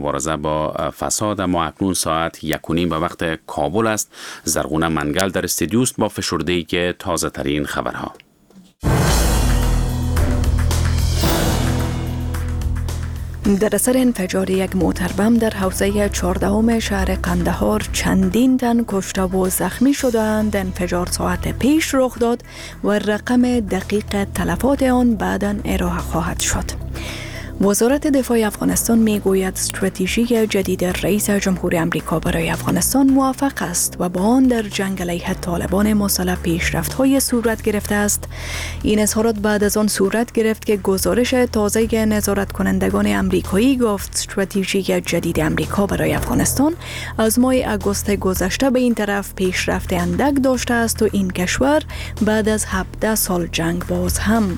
مبارزه با فساد. ما اکنون ساعت 1:30 به وقت کابل است. زرغونه منگل در استودیو است با فشرده‌ای که تازه ترین خبرها. در اثر انفجار یک موتر بم در حوزه 14 شهر قندهار چندین تن کشته و زخمی شدند. انفجار ساعت پیش رخ داد و رقم دقیق تلفات آن بعداً ارائه خواهد شد. وزارت دفاع افغانستان میگوید استراتژی جدید رئیس جمهور آمریکا برای افغانستان موفق است و با آن در جنگ علیه طالبان مسلح پیشرفت‌های صورت گرفته است. این اظهارات بعد از آن صورت گرفت که گزارش تازه نظارت کنندگان آمریکایی گفت استراتژی جدید آمریکا برای افغانستان از ماه اگوست گذشته به این طرف پیشرفت اندک داشته است و این کشور بعد از 17 سال جنگ باز هم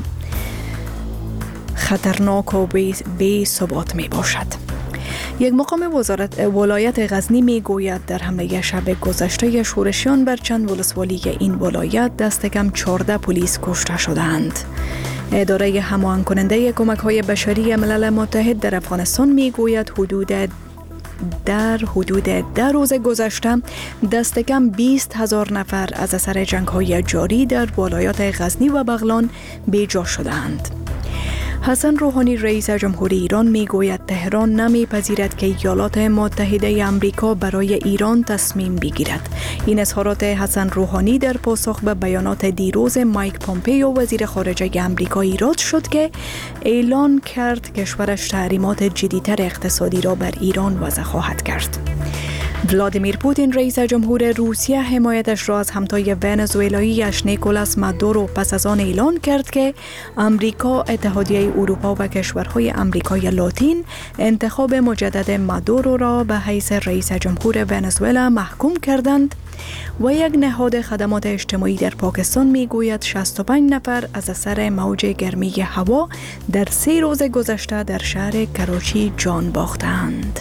خطرناک و بی ثبات می باشد. یک مقام ولایت غزنی می گوید در حمله شب گذشته شورشیان بر چند ولسوالی این ولایت دست کم 14 پلیس کشته شدند. اداره هماهنگ کننده کمک های بشری ملل متحد در افغانستان می گوید در حدود 10 روز گذشته دست کم 20,000 نفر از اثر جنگ های جاری در ولایات غزنی و بغلان بی‌جا شدند. حسن روحانی رئیس جمهوری ایران میگوید تهران نمیپذیرد که ایالات متحده آمریکا برای ایران تصمیم بگیرد. این اظهارات حسن روحانی در پاسخ به بیانات دیروز مایک پومپئو وزیر خارجه آمریکا ایراد شد که اعلان کرد کشورش تحریمات جدی‌تر اقتصادی را بر ایران وضع خواهد کرد. ولادیمیر پوتین رئیس جمهور روسیه حمایتش را از همتای ونزوئلایی‌اش نیکولاس مادورو پس از آن اعلان کرد که آمریکا، اتحادیه اروپا و کشورهای آمریکای لاتین انتخاب مجدد مادورو را به حیث رئیس جمهور ونزوئلا محکوم کردند و یک نهاد خدمات اجتماعی در پاکستان میگوید 65 نفر از اثر موج گرمی هوا در 3 روز گذشته در شهر کراچی جان باختند.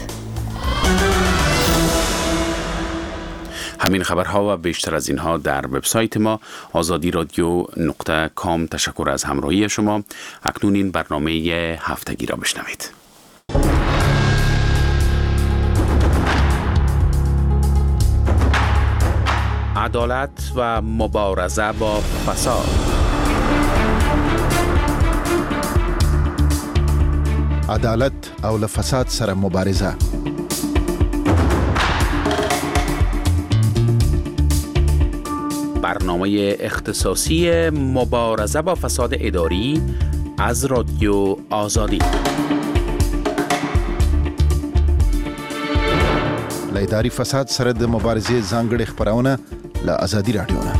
همین خبرها و بیشتر از اینها در وبسایت ما azadi.radio.com. تشکر از همراهی شما. اکنون این برنامه هفتگی را بشنوید. عدالت و مبارزه با فساد. عدالت او له فساد سره مبارزه. برنامه اختصاصی مبارزه با فساد اداری از رادیو آزادی. له اداري فساد سره د مبارزې ځانګړي خبرونه له آزادي رادیو نه.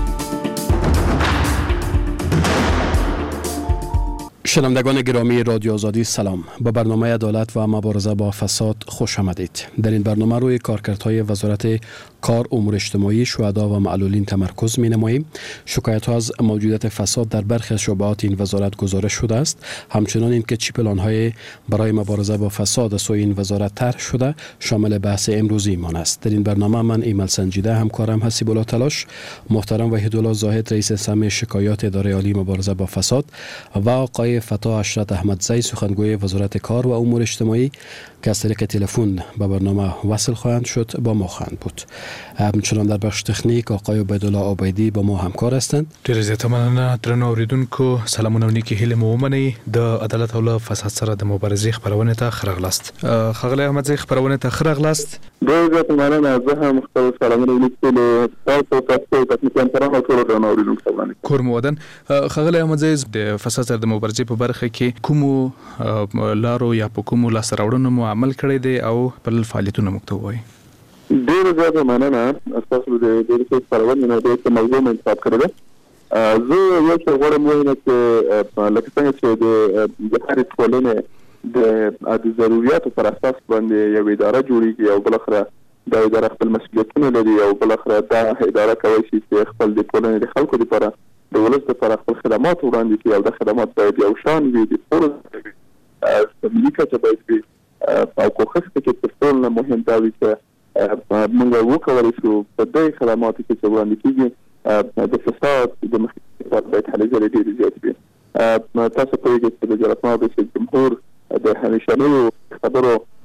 شنوندگان گرامی رادیو آزادی سلام. به برنامه عدالت و مبارزه با فساد خوش آمدید. در این برنامه روی کارکردهای وزارت کار، امور اجتماعی، شهدا و معلولین تمرکز می نماییم. شکایت ها از موجودیت فساد در برخی از شعبات این وزارت گزارش شده است. همچنان این که چی پلان‌های برای مبارزه با فساد از سوی این وزارت طرح شده شامل بحث امروزی مان است. در این برنامه من ایمل سنجیده، همکارم حسیب الله تلاش، محترم وحیدالله زاهد رئیس سم شکایات اداره عالی مبارزه با فساد و آقای فتا اشرت احمدزی سخنگوی وزارت کار و امور اجتماعی که از طریق تلفن به برنامه وصل خواهند شد با ما خواهند بود. همچنان در بخش تکنیک آقای عبیدالله عبیدی با ما همکار هستند. ډیر زیاته مننه درنو اوریدونکو، سلامونه ونیکي هیله مو ومنئ. د عدالت او فساد سره د مبارزې خبرونه ته خرغلاست. خغلی احمدزی خبرونه ته خرغلاست. ډیر زیاته مننه. زه هم خپل سلامونه ولیکم تاسو ته تاسو ته ټول درنو اوریدونکو سلام. کور مو ودان. خغلی احمدزی د فساد سره د مبارزې په برخه کې کوم لارو یا په کوم لاس راوړنو مو عمل کړی دی او په فعالیتونو مکتوب وای. ډیر زیاته مننه. تاسو د دې خبرونه نه د موضوع انتخاب کړی دی. زه یو څه غواړم وایم چې لکه څنګه چې د هرې ټولنې د ضرورتو پر اساس باندې یو اداره جوړیږي او بل اخره دا اداره خپل مسؤلیتونه لري او بل اخره دا اداره کوي چې خپل د ټولنې د خلکو لپاره د ولس لپاره خپل خدمات وړاندې کړي او د خدمات باید یو شان وي، د ټول ملي کچه باید وي او کوښښ وکړي چې ټول مهم دا وي چې موږ وکولای شو په دې خدماتو کې چې وړاندې کیږي د فساد د مخنیوي لپاره باید هلې ځلې ډېرې زیاتې وي. تاسو پوهېږئ چې د جمهور د همیشنیو خبرو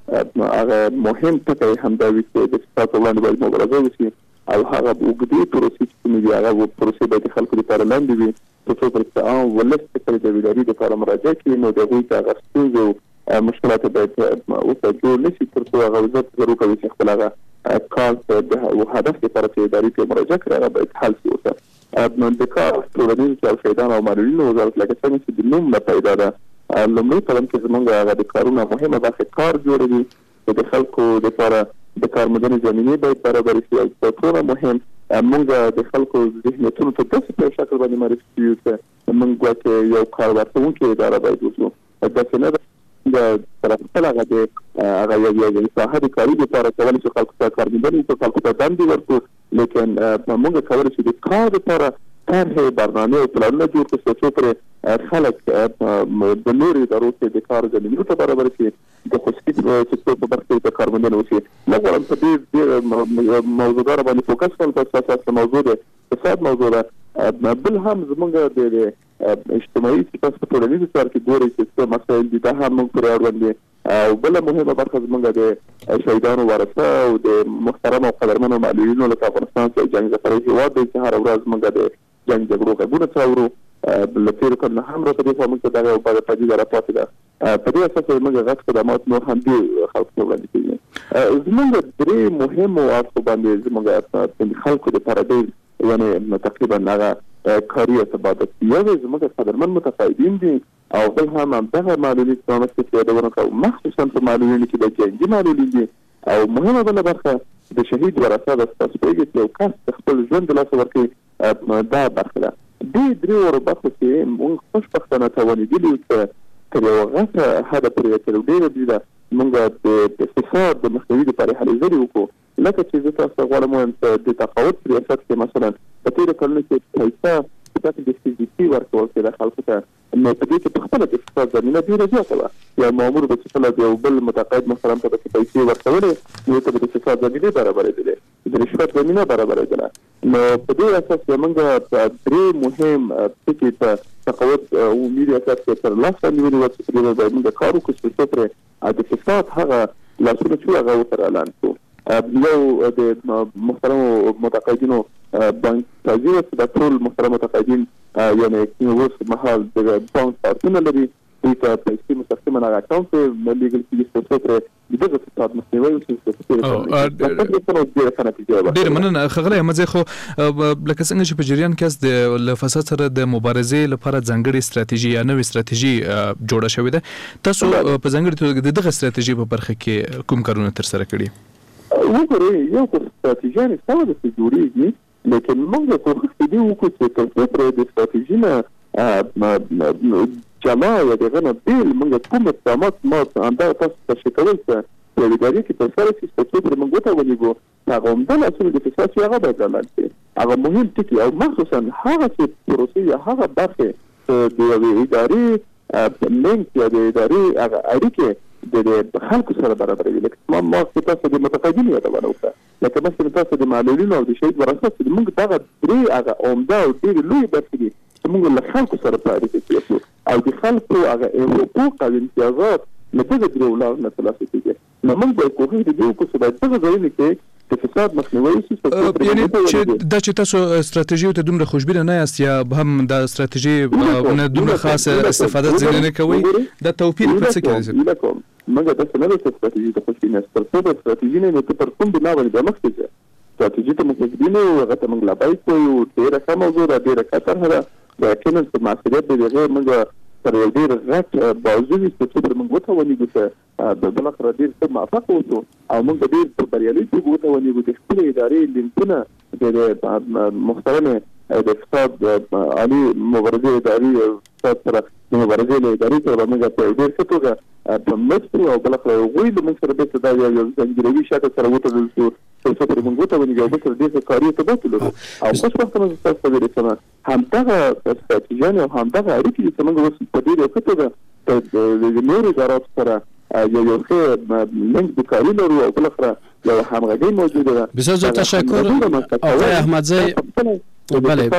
هغه مهم ټکی همدا وي چې د فساد په وړاندې باید مبارزه وشي او هغه اوږدې پروسې چې کومې دي هغه پروسې باید د خلکو لپاره لاندې وي تر څو پورې عام ولس ته د بیداري لپاره مراجعه کړي نو د هغوی ته هغه ستونزې او مشکلات باید ورته جوړ نه شي تر څو هغه وزارت ضرور کوي چې خپل هغه کار د هدف لپاره چې ادارې ته مراجعه کړي هغه باید حل شي ورته د کار ټولنیز او شهیدانو او معلولینو وزارت لکه څنګه چې د نوم نه پیدا ده لومړی قدم کې زموږ هغه د کارونو مهمه برخه کار جوړوي د خلکو لپاره د کارموندنې زمینې باید برابر شي او تر ټولو مهم موږ د خلکو ذهنیتونو ته داسې په شکل باندې معرفي کړو چې موږ ګواکې یو کار ورکوونکې اداره باید وکړو داسې نه ده د خپل هغه د هغه یو ساحه د کاري لپاره کولی شو خلکو ته کارموندنې وکړو خلکو ته دندې ورکړو لیکن موږ کولی شو د کار لپاره طرحې برنامې او پلانونه جوړ کړو تر څو پورې خلک د نورو ادارو کې د کار زمینو ته برابر شي د خصوصي سکتور په برخه کې د کارموندنې وشي نه غواړم په دې موضوعدار باندې فوکس کوم په اساس موضوع ده فساد موضوع ده بل هم زموږ د اجتماعي سیاست په ټولنیز کار کې ګوري چې څه مسایل دي دا هم موږ پرې اړوند او بل مهمه برخه زموږ د شهیدانو ورثه او د محترم او قدرمنو معلولینو لکه افغانستان کې جنګ زخري هیواد دی چې هر ورځ موږ د جنګ جګړو غږونه څاورو لکه کله هم راته د موږ ته دغه په پدې راپاتې ده په دې اساس موږ غږ خدمات نور هم دي خلکو وړاندې کوي زموږ درې مهم او اصل باندې زموږ خلکو د پردې یعنی تقریبا هغه کاري ارتباطات یو زموږ قدرمن متقاعدین دي او بل هم دغه معلولین چې یادونه کوم مخصوصا په معلولین کې د جنګي معلولین دي او مهمه بل برخه د شهید ورثه د تاسو یو کس خپل ژوند د لاسه ورکړي دا برخه ده د درې ورو برخو کې موږ خوشبختانه توانیدلي چې تر یو غټه حده پورې تر ډېره ده موږ د فساد د مخنیوي لپاره هلې ځلې وکړو لکه چې زه تاسو ته غواړم ووایم چې د تقاعد په ریاست کې مثلا په تېرو کلونو کې پیسه د CGT ورکول کېده خلکو ته نو په دې کې په خپله د فساد زمینه ډېره زیاته وه یو مامور به چې کله د یو بل متقاعد محترم ته به پیسې ورکولې نو ته به د فساد زمینې برابرېدلې د رشوت زمینه برابرېدله نو په دې اساس زموږ درې مهم ټکي په تقاعد عمومي ریاست کې تر لاسه نیولي وه چې په دې باید موږ کار وکړو چې څو پرې د فساد هغه لاسونه چې هغه ورسره اعلان کړو یو د محترمو متقاعدینو بانک تاجر چې د ټول محترم متقاعدین یعنی اوس مهال د بانک کارتونه لري دوی ته پیسې مستقیما هغه اکاونټ ته لیږل کېږي تر څو پرې دغه فساد مخنیوی وشي. ډېره مننه ښاغلی احمدزی خو لکه څنګه چې په جریان کې له فساد سره د مبارزې لپاره ځانګړې ستراتیژي یا نوې ستراتیژي جوړه شوې ده تاسو په ځانګړې توګه د دغه ستراتیژي په برخه کې کوم کارونه ترسره کړي؟ وګورئ یو ستراتیژیانې سمه ده چې جوړېږي لیکن موږ کوښښ دې وکړو چې تر څو پورې د ستراتیژي نه جلا یا دغه نه بېل موږ کوم اقدامات ما همدا تاسو تشریح کوئ چې په ادارې کې ترسره شي تر څو پورې موږ وتوانېږو هغه عمده اصول د فساد چې هغه باید اعلان شي هغه مهم ټکي او مخصوصا هغه چې پروسې یا هغه برخې د یوې ادارې لینک یا د ادارې هغه اړیکې د خلکو سره برابروي لکه ما تاسو د متقاعدینو یادونه وکړه لکه مثلا تاسو د معلولینو او د شهید ورثه چې موږ دغه درې هغه عمده او ډېرې لویې برخې دي چې موږ له خلکو سره په اړیکه کې یو او د خلکو هغه حقوق او امتیازات له دغه درېو لارو نه ترلاسه کېږي نو موږ باید کوښښ دې وکړو چې باید دغه ځایونه کې د فساد مخنیوی شي یعنې چې تاسو ستراتیژیو ته دومره خوشبینه نه یاست یا هم د ستراتیژي نه دومره خاصه استفاده ځینې نه کوئ دا توپیر په څه کې دی؟ موږ داسې نه ده چې ستراتیژي ته خوشبینه یاست تر څو به ستراتیژي نه وي ته پر کوم بنا باندې به مخکې ځې ستراتیژي ته موږ خوشبینه یو هغه ته موږ لبیک وایو ډېره ښه موضوع ده ډېره ښه طرحه ده یقینا چې مسؤلیت د هغې موږ تر یو ډېر غټ بازو وي چې څو پورې موږ وتوانېږو چې بالاخره ډېر ښه موفق اوسو او موږ به ډېر په بریالي توګه وتوانېږو د خپلې ادارې لینکونه د محترمې د فساد عالي مبارزې ادارې فساد سره د مبارزې له ادارې سره به موږ په ډېر ښه توګه په مچ کړو او بالاخره هغوی له موږ سره بېرته دا یو ځانګړوي شکل سره وتړل شو تر څو پورې موږ وتوانېږو او بل سره ډېر ښه کاري ارتباط ولرو او خوشبختانه زه تاسو ته ویلې همدغه ستراتیژیانې او همدغه اړیکې دي چې موږ اوس په ډېر ښه توګه د نورو اداراتو سره یو ښه لینک د کاري لرو او بالاخره یو همغږي موجوده ده. بسیار زیاد تشکر آقای احمدزی. بله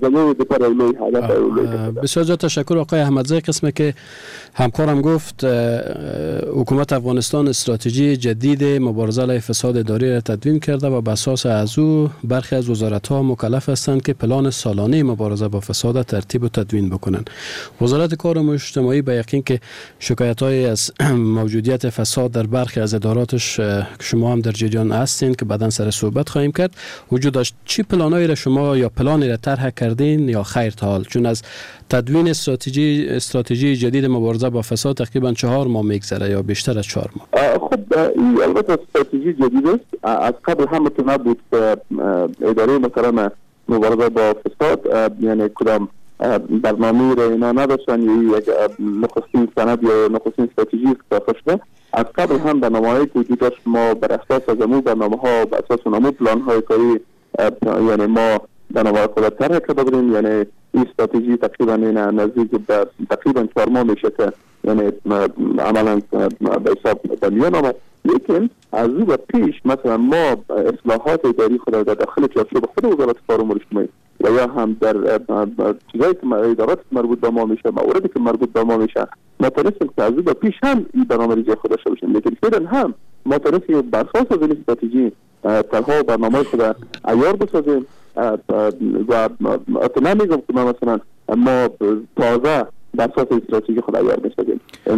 بسیار تشکر آقای احمدزی. قسمه که همکارم گفت حکومت افغانستان استراتژی جدید مبارزه علیه فساد اداری را تدوین کرده و به اساس از او برخی از وزارت‌ها مکلف هستند که پلان سالانه مبارزه با فساد ترتیب و تدوین بکنند. وزارت کار اجتماعی به یقین که شکایت‌های از موجودیت فساد در برخی از اداراتش شما هم در جریان هستین که بعداً سر صحبت خواهیم کرد وجود داشت. چی پلانایی را شما یا پلانی را طرح کردین یا خیر تا حال؟ چون از تدوین استراتژی جدید مبارزه با فساد تقریبا 4 ماه میگذره یا بیشتر از 4 ماه. خب این البته استراتژی جدید است. از قبل هم که نبود اداره مثلا مبارزه با فساد یعنی کدام برنامه را اینا نداشتن یا یک نخستین سند یا نخستین استراتژی ساخته شده. از قبل هم برنامه‌ای که وجود داشت ما بر اساس از امور برنامه‌ها بر اساس امور پلان‌های کاری یعنی ما برنامه خود طرح کرده بودیم. یعنی این استراتژی تقریبا نزدیک به تقریبا 4 ماه میشه که یعنی عملا به حساب میان آمد. لیکن از او به پیش مثلا ما اصلاحات اداری خود در داخل چارچوب خود وزارت کار و امور اجتماعی و یا هم در چیزایی که ادارات مربوط به ما میشه مواردی که مربوط به ما میشه ما تونستیم که از او به پیش هم این برنامه ریزی خود داشته باشیم. لیکن فعلا هم ما تونستیم بر اساس از این استراتژی طرح‌ها و برنامه خود عیار بسازیم و اطلاع میگم که ما مثلا ما تازه بر اساس استراتژی خود عیار می‌سازیم.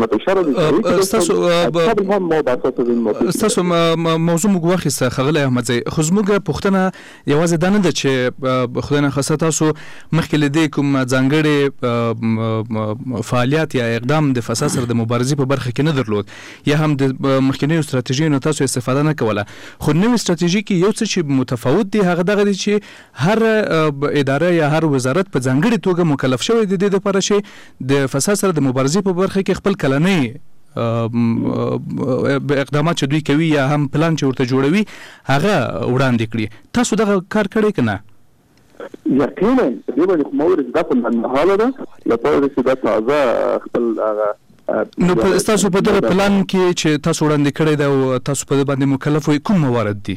ستاسو موضوع موږ واخیسته ښاغلی احمدزی. خو زموږ پوښتنه یوازې دا نه ده چې خدای نخواسته تاسو مخکې له دې کوم ځانګړی فعالیت یا اقدام د فساد سره د مبارزې په برخه کې نه درلود یا هم د مخکینیو استراتیژیو تاسو استفاده نه کوله. خو نوې استراتیژي کې یو څه چې متفاوت دی هغه دغه دی چې هر اداره یا هر وزارت په ځانګړي توګه مکلف شوی دی د دې لپاره چې د فساد سره د مبارزې په برخه کې خپل کلنۍ اقدامات چې دوی کوي یا هم پلان چې ورته جوړوي هغه وړاندې کړي. تاسو دغه کار کړی که نه؟ یقینا دې باندې مورد د په حاله ده لپاره چې دا تازه خپل نو تاسو په دغه پلان کې چې تاسو وړاندې کړی ده او تاسو په دې باندې مکلف وي کوم موارد دي؟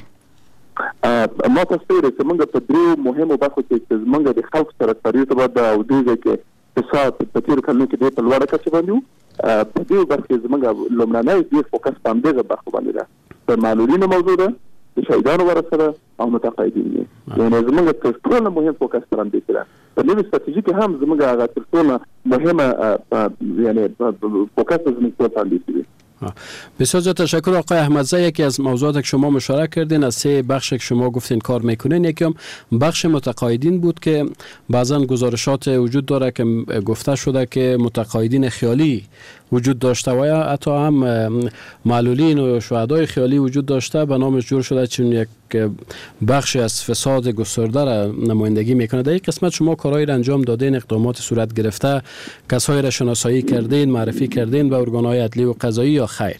ما تاسو ته موږ په درې مهمو برخو کې موږ د خلکو سره ترتیب ده او دوی کې فساد په تیر کلونو کې د لوړه کچه باندې په دې برخه کې زموږ لومړنی ډیر فوکس په دغه برخه باندې ده. په معلولینو موضوع ده د شهیدانو ورسره او متقاعدین دي. یعنی زموږ تر ټولو مهم فوکس تر دې سره په نوې استراتیژي کې هم زموږ هغه تر ټولو مهمه یعنی فوکس زموږ په دې دي. بسیار تشکر آقای احمدزی. یکی از موضوعات که شما مشارکت کردین از 3 بخش که شما گفتین کار میکنین یکی هم بخش متقاعدین بود که بعضا گزارشات وجود داره که گفته شده که متقاعدین خیالی وجود داشته و حتی هم معلولین و شهدای خیالی وجود داشته به نامش جور شده چون یک بخشی از فساد گسترده را نمایندگی میکنه. در این قسمت شما کارهایی را انجام دادین، اقدامات صورت گرفته، کسایی را شناسایی کردین، معرفی کردین به ارگان‌های عدلی و قضایی یا خیر؟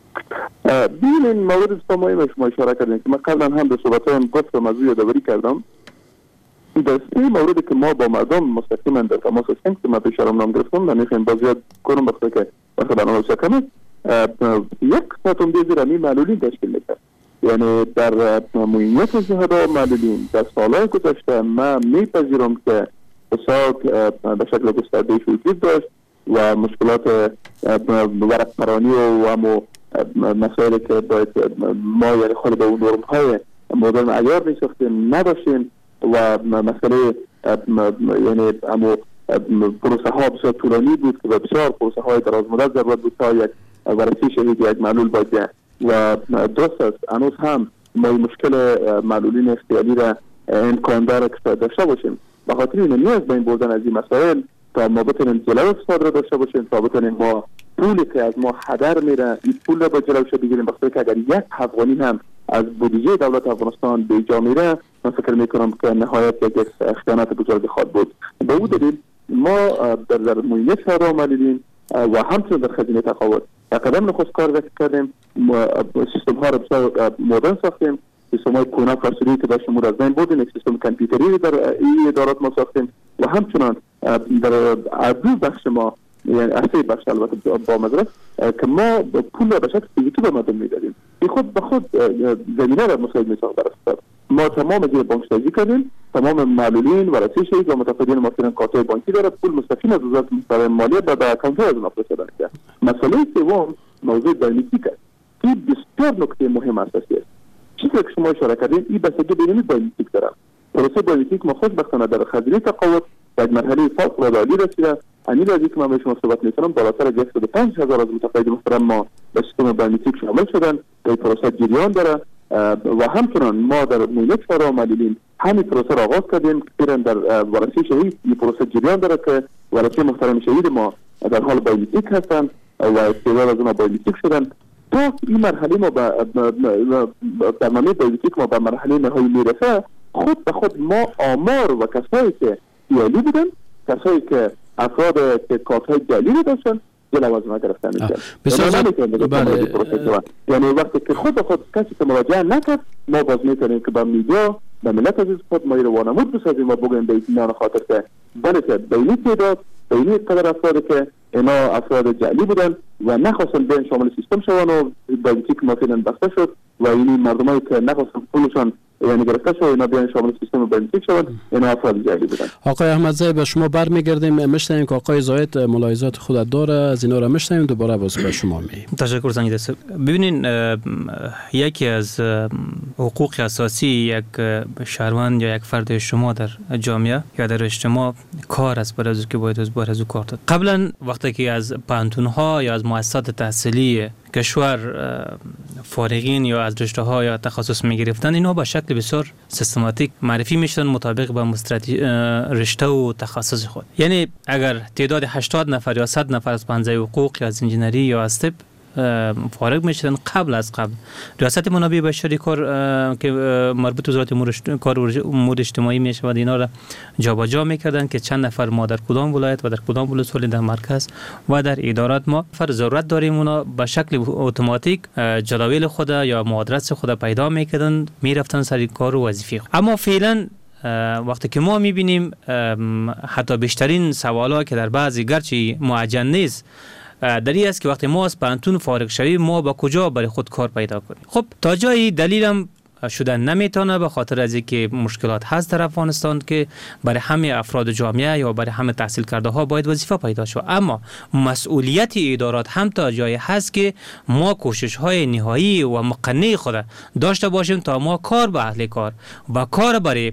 ببینید مورد اجتماعی شما اشاره کردین که من قبلا هم به صحبتایم گفتم از روی یادآوری کردم. در 3 موردی که ما با مردم مستقیما در تماس هستیم که من به اشاره نام گرفتم من میخوام بازیاد کنم بخاطر که وقت برنامه کنم. یک ساعتم دیگر می معلولین تشکیل میده. یعنی در معینیت شهدا معلولین در سالهای گذشته ما میپذیرم که فساد به شکل گسترده وجود داشت و مشکلات ورق پرانی و همو مسائلی که باید ما یعنی خود به اون نرم‌های مدرن عیار می‌ساختیم نداشتیم و مسئله یعنی همو پروسه ها بسیار طولانی بود که بسیار پروسه های دراز مدت ضرورت بود تا یک ورسی شهید یک معلول باید و درست است هنوز هم ما مشکل معلولین اختیاری را امکان داره که داشته باشیم. به خاطر این نیاز به این بردن از این مسائل تا ما بتونیم جلوی فساد را داشته باشیم تا بتونیم ما پولی که از ما هدر میره این پول را با جلوش بگیریم. بخاطر که اگر یک افغانی هم از بودجه دولت افغانستان به جا میره من فکر میکنم که نهایت یک خیانت بزرگ خواهد بود. به او دلیل ما در معینه شهدا معلولین و همچنین در خزینه تقاعد قدم نخست کار کردیم. سیستم ها را بسیار مدرن ساختیم. سیستم های کونه فرسوری که داشتیم از بین بردیم. یک سیستم کامپیوتری در این ادارات ما ساختیم و همچنان در دو بخش ما یعنی اصلی بخش البته با مدرس که ما پول را به شکل فیزیکی به مردم میدادیم. این خود به خود زمینه را مساعد میساخت برای ما تمام زیر بانکشتازی کردیم تمام معلولین و رئیس شهید و متقاعدین ماسکین کارت‌های بانکی داره، پول مستقیم از وزارت مالیه به اکانت‌های از اونا فرستاده میشه. مسئله سوم موضوع بیومتریک است که بسیار نکته مهم اساسی است. چیزی که شما اشاره کردین این بستگی به بیومتریک داره. پروسه بیومتریک ما خوشبختانه در خزینه تقاعد در مرحله فوق‌العاده عالی رسیده. همین از اینکه من به شما صحبت می‌کنم بالاتر از 105,000 از متقاعدین محترم ما به سیستم بیومتریک شامل شدن. این پروسه جریان داره و همچنان ما در مونیک شورای معلولین همین پروسه را آغاز کردیم که در ورثه شهید این پروسه جریان داره که ورثه محترم شهید ما در حال بیومتریک هستند و استعداد از اونها بیومتریک شدن. تا این مرحله ما برنامه بیومتریک ما به مرحله نهایی میرسه، خود به خود ما آمار و کسایی که ایالی بودن، کسایی که افراد که کارت‌های جعلی داشتن لوازم گرفتن میشن. یعنی وقتی که خود به خود کسی که مراجعه نکرد، ما باز میکنیم که با میدیا به ملت عزیز خود ما رو وانمود بسازیم و بگویم به اطمینان خاطر که بله که بینی تعداد بینی قدر افرادی که اینا افراد جعلی بودن و نخواستن بیان شامل سیستم شوند و بیومتریک ما فعلا بسته شد و این مردمایی که نخواستن پولشان یعنی گرفته شد اینا بیان شامل سیستم بیومتریک شوند، اینا افراد جعلی بودن. آقای احمدزی به شما برمیگردیم، میشنویم که آقای زاید ملاحظات خود داره، از اینا را میشنویم دوباره باز به شما می. تشکر سنجید است. ببینین یکی از حقوق اساسی یک شهروند یا یک فرد شما در جامعه یا در اجتماع کار است، برای که باید از بار از کار داد. قبلا وقتی که از پانتون‌ها یا از مؤسسات تحصیلی کشور فارغین یا از رشته‌ها یا تخصص می‌گرفتن، اینا با شکل بسیار سیستماتیک معرفی میشدن مطابق با رشته و تخصص خود. یعنی اگر تعداد 80 نفر یا 100 نفر از پنجه حقوق یا از انجینری یا از طب فارغ میشدن، قبل ریاست منابع بشری کار که مربوط به وزارت امور اجتماعی میشه و اینا را جابجا میکردن که چند نفر ما در کدام ولایت و در کدام ولسوالی در مرکز و در ادارات ما ضرورت داریم اونا به شکل اتوماتیک جداول خود یا آدرس خود پیدا میکردن، میرفتن سر کار و وظیفه. اما فعلا وقتی که ما میبینیم حتی بیشترین سوالا که در بعضی گرچه معجن نیست در این است که وقتی ما از پانتون فارغ شویم ما با کجا برای خود کار پیدا کنیم. خب تا جایی دلیلم شدن نمیتونه به خاطر از اینکه مشکلات هست در افغانستان که برای همه افراد جامعه یا برای همه تحصیل کرده ها باید وظیفه پیدا شود، اما مسئولیت ادارات هم تا جایی هست که ما کوشش های نهایی و مقنع خود داشته باشیم تا ما کار به اهل کار و کار برای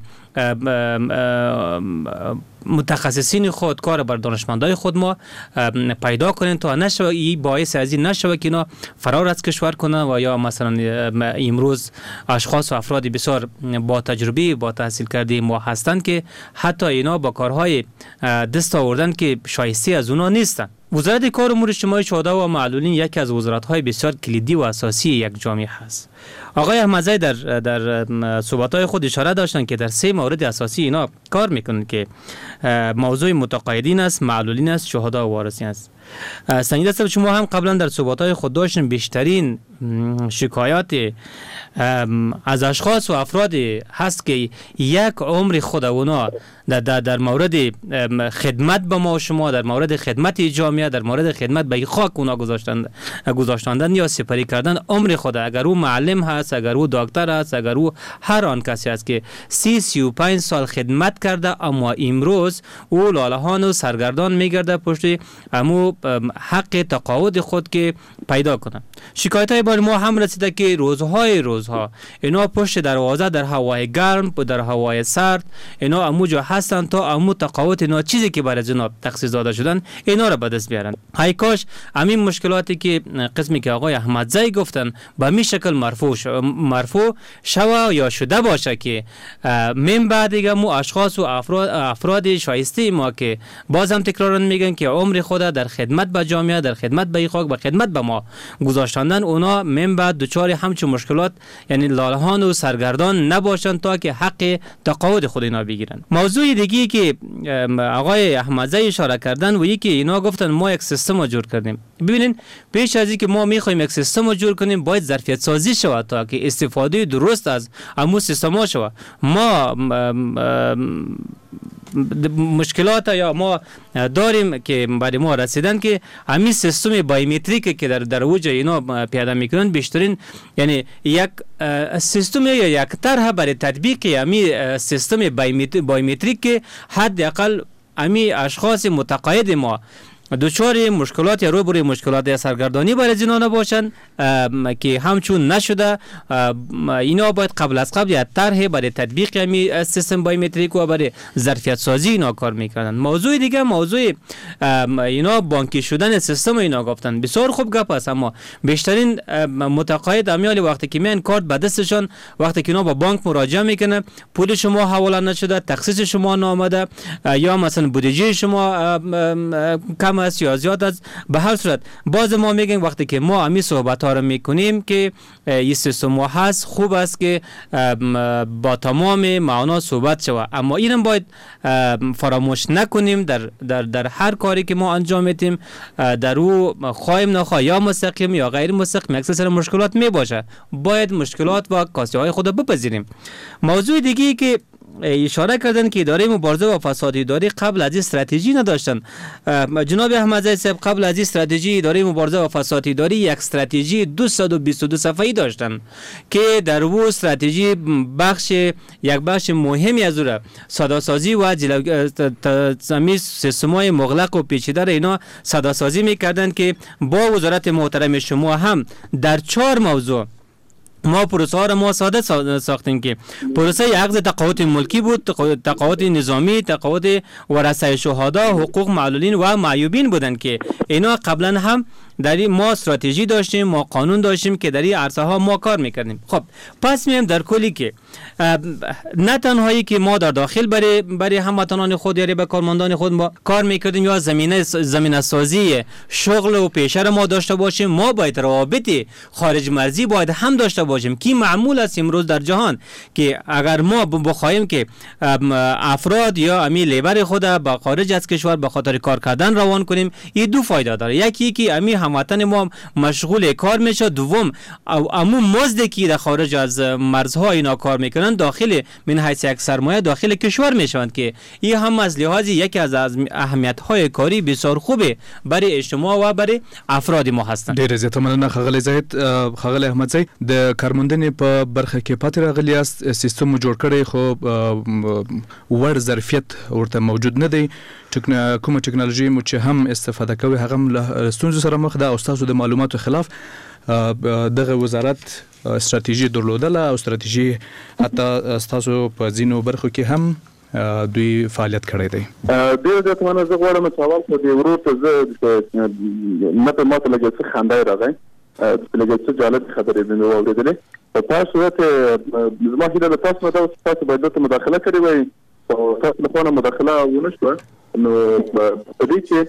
متخصصین خود، کار بر دانشمندای خود ما پیدا کنیم تا نشود این باعث از این نشود که اینا فرار از کشور کنن و یا مثلا امروز اشخاص و افرادی بسیار با تجربه با تحصیل کرده ما هستند که حتی اینا با کارهای دست آوردن که شایسته از اونا نیستن. وزارت کار امور اجتماعی شهدا و معلولین یکی از وزارت‌های بسیار کلیدی و اساسی یک جامعه هست. آقای احمدزی در صحبت‌های خود اشاره داشتن که در 3 مورد اساسی اینا کار میکنن که موضوع متقاعدین است، معلولین است، شهدا و وارثین است. سنجید است شما هم قبلا در صحبت‌های خود داشتن بیشترین شکایات از اشخاص و افرادی هست که یک عمر خود اونا در مورد خدمت به ما و شما، در مورد خدمت جامعه، در مورد خدمت به خاک اونا گذاشتندن یا سپری کردن عمر خود، اگر او معلم هست، اگر او دکتر هست، اگر او هر آن کسی است که 35 سال خدمت کرده اما امروز او لالهان و سرگردان میگرده پشت امو حق تقاعد خود که پیدا کنه. شکایت های بر ما هم رسیده که روزها اینا پشت دروازه در هوای گرم و در هوای سرد اینا اموجا هستن تا امو تقاعد اینا چیزی که برای جناب تخصیص داده شدن اینا را به دست بیارن. های کاش همین مشکلاتی که قسمی که آقای احمدزی گفتن به می شکل مرفوع شوه یا شده باشه که من بعد دیگه مو اشخاص و افراد شایسته ما که باز هم تکرارن میگن که عمر خود در خدمت به جامعه، در خدمت به خاک، به خدمت به ما گذاشتندن، اونا من بعد دچار همچون مشکلات یعنی لالهان و سرگردان نباشن تا که حق تقاعد خود اینا بگیرن. موضوع دیگه که آقای احمدزی اشاره کردن و یکی اینا گفتن ما یک سیستم رو جور کردیم. ببینین پیش از اینکه ما میخوایم یک سیستم رو جور کنیم باید ظرفیت سازی شود تا که استفاده درست از همون سیستم ها شود. ما مشکلات یا ما داریم که برای ما رسیدن که همین سیستم بایومتریک که در اوج اینا پیاده میکنن بیشترین یعنی یک سیستم یا یک طرح برای تطبیق همین سیستم بایومتریک که حداقل همین اشخاص متقاعد ما دچار مشکلات یا روبروی مشکلات سرگردانی برای اینا نباشن که همچون نشده اینا باید قبل از قبل یک طرح برای تطبیق همین سیستم بایومتریک و برای ظرفیت سازی اینا کار میکنن. موضوع دیگه موضوع اینا بانکی شدن سیستم اینا گفتن بسیار خوب گپ است، اما بیشترین متقاعد امیال وقتی که میان کارت به دستشون وقتی که اینا با بانک مراجعه میکنه پول شما حواله نشده، تخصیص شما نامده یا مثلا بودجه شما کم است یا زیاد است، به هر صورت باز ما میگیم وقتی که ما همین صحبت ها رو میکنیم که این سیستم هست خوب است که با تمام معنا صحبت شود، اما اینم باید فراموش نکنیم در هر کاری که ما انجام میدیم در او خواهیم نخواه یا مستقیم یا غیر مستقیم اکثر مشکلات میباشه، باید مشکلات و کاستی های خود بپذیریم. موضوع دیگه که اشاره کردن که اداره مبارزه با فساد اداری قبل از این استراتژی نداشتن. جناب احمدزاده صاحب قبل از این استراتژی اداره مبارزه با فساد اداری یک استراتژی 222 صفحه‌ای داشتن که در او استراتژی یک بخش مهمی از او ساده‌سازی و تمیز سیستم‌های مغلق و پیچیده اینا ساده‌سازی می‌کردن که با وزارت محترم شما هم در 4 موضوع ما پروسه ها را ما ساده ساختیم که پروسه عقد تقاعد ملکی بود، تقاعد نظامی، تقاعد ورثه شهدا، حقوق معلولین و معیوبین بودند که اینا قبلا هم در این ما استراتژی داشتیم، ما قانون داشتیم که در این عرصه ها ما کار میکردیم. خب پس میایم در کلی که نه تنهایی که ما در داخل برای هموطنان خود یا به کارمندان خود ما کار میکردیم یا زمینه سازی شغل و پیشه را ما داشته باشیم، ما باید روابط خارج مرزی باید هم داشته باشیم که معمول است امروز در جهان که اگر ما بخواهیم که افراد یا امی لیبر خود با خارج از کشور به خاطر کار کردن روان کنیم، این دو فایده داره. یکی که امی هموطن ما مشغول کار میشه، دوم امو مزدی که در خارج از مرزها اینا کار میکنن داخل من حیث یک سرمایه داخل کشور میشوند که این هم از لحاظ یکی از اهمیت های کاری بسیار خوبه برای اجتماع و برای افراد ما هستند. ډیر زیات مننه ښاغلی زاهد. ښاغلی احمدزی د کارموندنې په برخه کې پاتې راغلی است، سیستم جوړ کړی خو ور ظرفیت ورته موجود نه دی، کومه ټکنالوژي مو چې هم استفاده کوي هغه هم ستونزو سره مخ ده او ستاسو د معلوماتو خلاف دغه وزارت استراتیژي درلودله او استراتیژي حتی ستاسو په ځینو برخو کې هم دوی فعالیت کړی دی. ډېر زیات مننه. زه غواړم سوال خو د ورور ته زه نه په ماته لږ څه خندا راغی، لږ څه جالب خبرې مې واورېدلې. په تاسو ته زما هیله ده تاسو دا تاسو باید دلته مداخله کړې وای او تاسو له خوا مداخله ونه شوه. نو په دې چې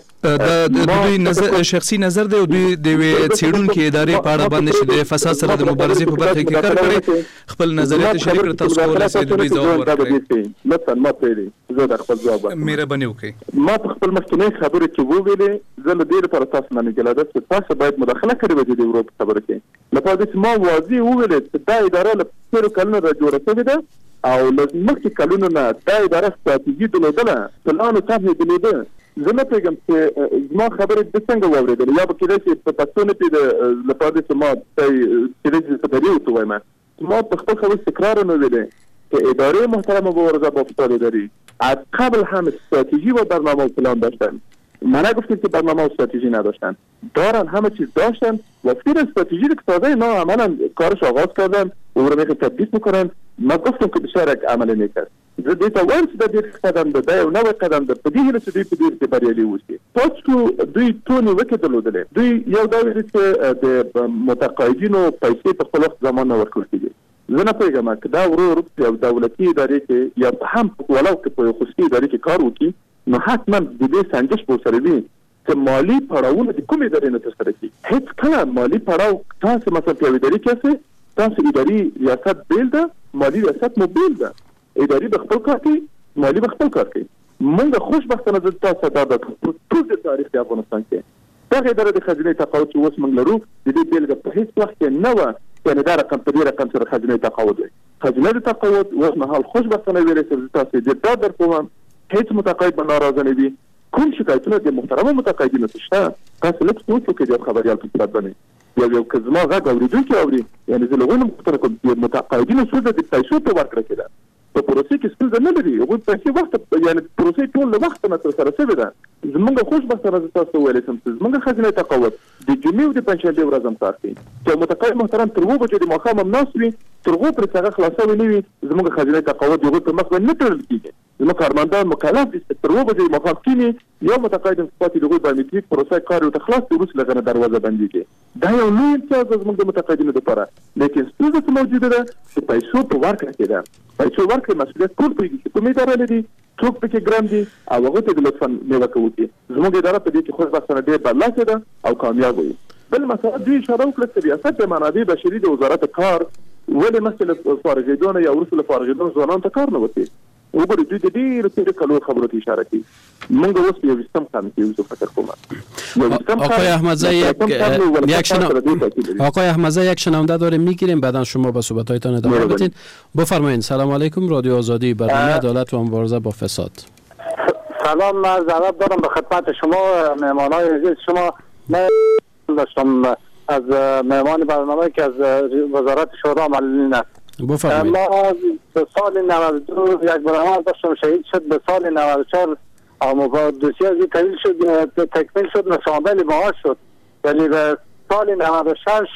دوی نظر شخصي نظر دی او دوی د څېړونکو ادارې په اړه باندې چې د فساد سره د مبارزې په برخه کې کار کوي خپل نظریات شریک کړئ، تاسو کولای شئ دوی ځواب ورکړئ. مثلا ما پېری زه د خپل ځواب مهرباني وکړئ. ما په خپل مخکینی خبرې کې وویلې زه له دې لپاره تاسو نه ګیله ده چې تاسو باید مداخله کړئ د اروپا خبره کې لپاره چې ما واضح وویل چې دا اداره له څېرو کلونو را جوړه شوې ده او له مخکې کلونو نه دا اداره استراتیژي درلودله، پلان او طرحې درلوده. زه نه پوهېږم چې زما خبرې د څنګه واورېدلې یا به کېدای شي په پښتو نه پوهېده لپاره چې ما کېدای شي څه دلیل ورته ووایم. ما په خپل خبر تکرار نه ویلې که اداره محترم مبارزه با فساد اداری از قبل هم استراتژی و برنامه و پلان داشتن. من نگفتم که برنامه و استراتژی نداشتن، دارن، همه چیز داشتن و فیر استراتژی که تازه اینا عملا کارش آغاز کردن و رو میخه تطبیق میکنن. من گفتم که بسیار یک عمل نیکست زه دې ته وایم چې دا ډېر قدم ده، دا یو نوی قدم ده. په دې هیله چې دوی په دې کې بریالي اوسي. تاسو دوی ټول نیوکې درلودلې. دوی یو دا ویلي چې د متقاعدینو پیسې په خپل وخت زمان نه ورکول کېږي. زه نه پوهېږم که دا ورو یو دولتي ادارې کې یا هم ولو که په یو خصوصي ادارې کې کار وکړي نو حتما د دې سنجش به ورسره وي چې مالي پړاوونه د کومې ادارې نه ترسره کړي. هېڅ کله مالي پړاو تاسو مثلا په یوې ادارې کې یاست، تاسو اداري ریاست بېل ده، مالي ریاست مو بېل ده. اداري به خپل کار کوي، مالي به خپل کار کوي. موږ خوشبختانه زه تاسو دا د ټول د تاریخ د افغانستان کې دغه اداره د خزینې تقاعد چې اوس موږ لرو د دې بېلګه په هېڅ وخت کې نه وه یعنې دا رقم په دې رقم سره خزینې تقاعد وي. خزینه د تقاعد اوس مهال خوشبختانه ویلی چې زه تاسو ډېر ډاډ درکوم هیڅ متقاعد به ناراضه نه وي. کوم شکایتونه د محترمو متقاعدینو ته شته تاسو لږ سوچ وکړئ د خبریال په صورت باندې یو که زما غږ اورېدونکي اوري یعنې زه له هغوی نه پوښتنه کوم د متقاعدینو ستونزه د پیسو په ورکړه کې ده. په پروسې کې ستونزه نه لري، هغوی پیسې وخت یعنې پروسې ټول له وخته نه ترسره شوې ده. زموږ خوشبختانه زه تاسو ته ویلی شم چې زموږ خزینه تقاعد د جمعې او د پنجشنبې ورځ هم کار کوي چې متقاعد محترم تر 2 بجو د ماښام هم ناست وي تر هغو پورې چې هغه خلاص شوی نه وي زموږ خزینه تقاعد د هغوی پر مخ باندې نه تړل کېږي. زموږ کارمندان مکلف دي چې تر 2 بجو د ماښام کښېني یو متقاعد پاتې د هغوی بایومټریک پروسه کار ورته خلاص کړي وروسته له هغه نه دروازه بندېږي. دا یو لوی امتیاز ده زموږ د متقاعدینو دپاره، لیکن ستونزه څه موجوده ده چې پیسو په ورکړه کې ده. پیسو ورکړې مسؤلیت ټول پوهېږي چې کومې اداره لري، څوک پکې ګرم دي او هغو ته د لطفا نیوکه وکړي. زموږ اداره په دې کې خوشبختانه ډېر برلاسې ده او کامیاب وي. بل مسله دوی اشاره وکړه چې ریاست د منابع بشري د وزارت کار ولې مخکې له فارغېدو نه یا وروسته له فارغېدو ځوانانو ته کار نه ورکوي. وګورئ دوی د ډېرو تېرو کلونو خبرو ته اشاره کوي. موږ اوس په 20 کال کې یو فکر کوم. آقای احمدزی یک شنونده داریم میگیریم بعدا شما به صحبت‌هایتان ادامه بدین. بفرمایید. سلام علیکم، رادیو آزادی، برنامه عدالت و مبارزه با فساد. سلام، من ضرب دارم به خدمت شما مهمانای عزیز شما. من داشتم از مهمان برنامه که از وزارت شورا معلولین است. بفرمایید. ما به سال 92 یک برنامه داشتم شهید شد، به سال 94 دوسیه از این تکمیل شد، نشانده معاش شد، ولی به سال 96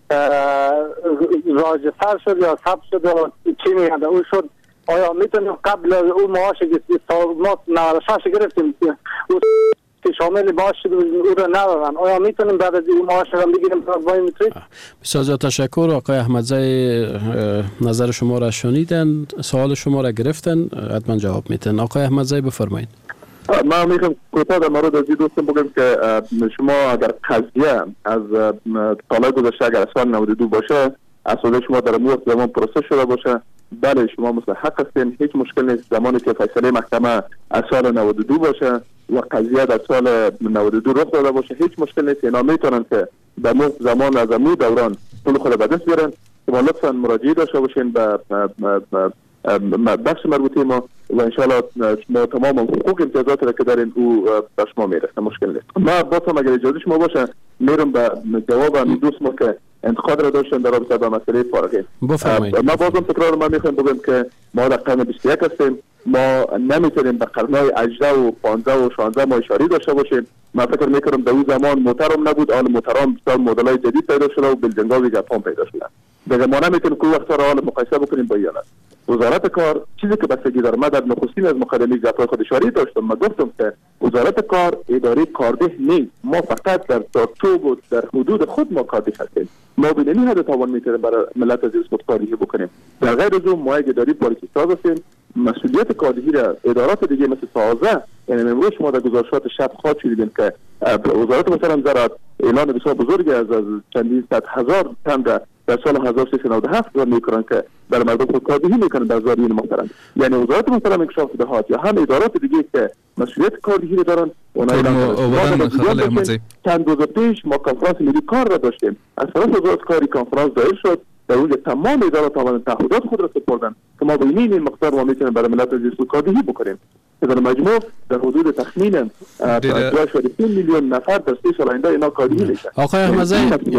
راجستر شد یا ثبت شد یا چی میگن اون شد. آیا میتونیم قبل اون معاش ما 96 گرفتیم که شامل معاش شد او رو ندادن، آیا میتونیم بعد از این معاش رو بگیریم بایومتریک؟ بسیار زیاد تشکر. آقای احمدزی نظر شما را شنیدن، سوال شما را گرفتن، حتما جواب میتن. آقای احمدزی بفرمایید. ما میخوام کوتاه در مورد از این دوستم بگم که شما اگر قضیه از سال گذشته اگر سال 92 باشه اساسا شما در مورد زمان پروسه شده باشه، بله شما مستحق هستین، هیچ مشکل نیست. زمانی که فیصله محکمه از سال 92 باشه و قضیه در سال 92 رخ داده باشه هیچ مشکل نیست. اینا میتونن که در مورد زمان از امو دوران پول خود به دست بیارن. شما لطفا مراجعه داشته باشین به بخش مربوطه ما و انشاءالله ما تمام حقوق امتیازات را که دارین او به شما میرسه، مشکل نیست. ما بازم اگر اجازه شما باشه میرم به جواب همین دوست ما که انتقاد را داشتن در رابطه با مسئله فارغی. ما بازم تکرار ما میخوایم بگم که ما در قرن 21 هستیم، ما نمیتونیم به قرنهای 18 و 15 و 16 ما اشاره داشته باشیم. من فکر میکنم در اون زمان موترم نبود، آن موترم بسیار مدلای جدید پیدا شده و بلجنگاوی ژاپن پیدا شده. دیگه ما نمیتونیم که وقتا را حال مقایسه بکنیم با ایالت. وزارت کار چیزی که بستگی داره، من در نخستین از مقدمه جلسه خود اشاره داشتم، من گفتم که وزارت کار اداره کارده نیست، ما فقط در چارچوب و در حدود خود ما کارده هستیم. ما به این حد توان میتونیم برای ملت عزیز کاری بکنیم. در غیر از اون ما یک اداره پالیسی ساز هستیم، مسئولیت کاردهی را ادارات دیگه مثل سازه، یعنی امروز شما در گزارشات شب خواهد شنیدین که وزارت مثلا زراعت اعلان بسیار بزرگی از چندین صد هزار تن در سال 1397 میکنن که در مردم خود کاردهی میکنن در زارین محترم. یعنی وزارت محترم انکشاف دهات یا هم ادارات دیگه که مسئولیت کاردهی را دارن اونا چند روز پیش ما کنفرانس ملی کار را داشتیم. از طرف وزارت کاری کنفرانس دایر شد در اونجا تمام ادارات تعهدات خود را سپردن که ما به این مقدار ما میتونیم برای ملت عزیز کاردهی بکنیم. در مجموع در حدود تخمین 2.3 میلیون نفر در 3 سال آینده اینا کاردهی میشن. آقای احمدزی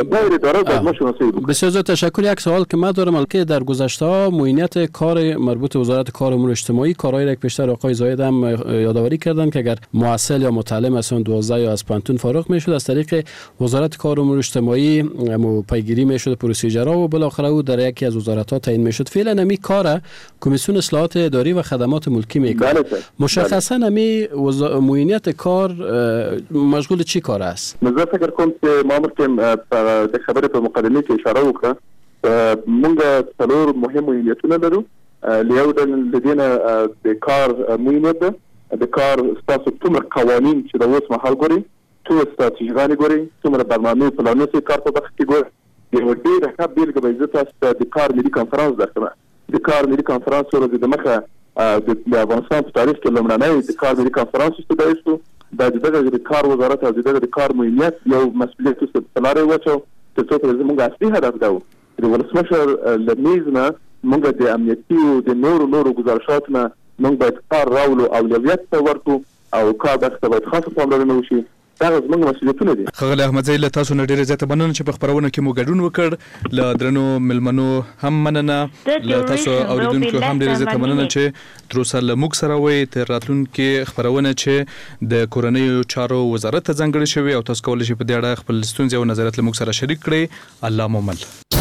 بسیار زیاد تشکر. یک سوال که من دارم که در گذشته معینیت کار مربوط به وزارت کار و امور اجتماعی کارهای را پیشتر آقای زاید هم یادآوری کردن که اگر معسل یا متعلم اصلا 12 یا از پانتون فارغ میشد از طریق وزارت کار و امور اجتماعی پیگیری میشد پروسیجرها و بالاخره او در یکی از وزارت‌ها تعیین میشد. فعلا نمی کار کمیسیون اصلاحات اداری و خدمات ملکی میکنه. مشخصا نمی معینیت کار مشغول چی کار است؟ من فکر کوم چې ما مخکې د خبرې په مقدمه کې اشاره وکړه موږ څلور مهم معینیتونه لرو. یو د دې نه د کار معینیت ده، د کار ستاسو څومره قوانین چې د اوس مهال ګوري، څومره ستراتیژیګانې ګوري، څومره برنامې پلانونه چې کار په وخت کې ګوري. یو ډېره ښه بېلګه به زه تاسو ته د کار ملي کنفرانس درکړم. د کار ملي کنفرانس ورځې د مخه د افغانستان په تاریخ کې لومړنی د کار ملي کنفرانس استدعای شو. دا د کار وزارت او د کار معینیت یو مسؤلیت څه لارې واچو چې څو پر زموږ اصلي هدف ده د ولسمشر له میز نه موږ د امنیتي او د نورو گزارشات نه موږ باید کار راولو اولویت ته ورکړو او کار دغه باید خاصه پاملرنه وشي. دا زموږ مسؤلیتونه دي. ښاغلی احمدزی له تاسو نه ډېره زیاته مننه چې په خپرونه کې مو ګډون وکړ. له درنو ملمنو هم مننه، له تاسو اوریدونکو هم ډېره زیاته مننه چې تر اوسه له موږ سره وئ. تر راتلونکي خپرونه چې د کورنیو چارو وزارت ته ځانګړې شوې او تاسو کولی شئ په دې اړه خپل ستونزې او نظریات له موږ سره شریک کړئ. الله مو مل.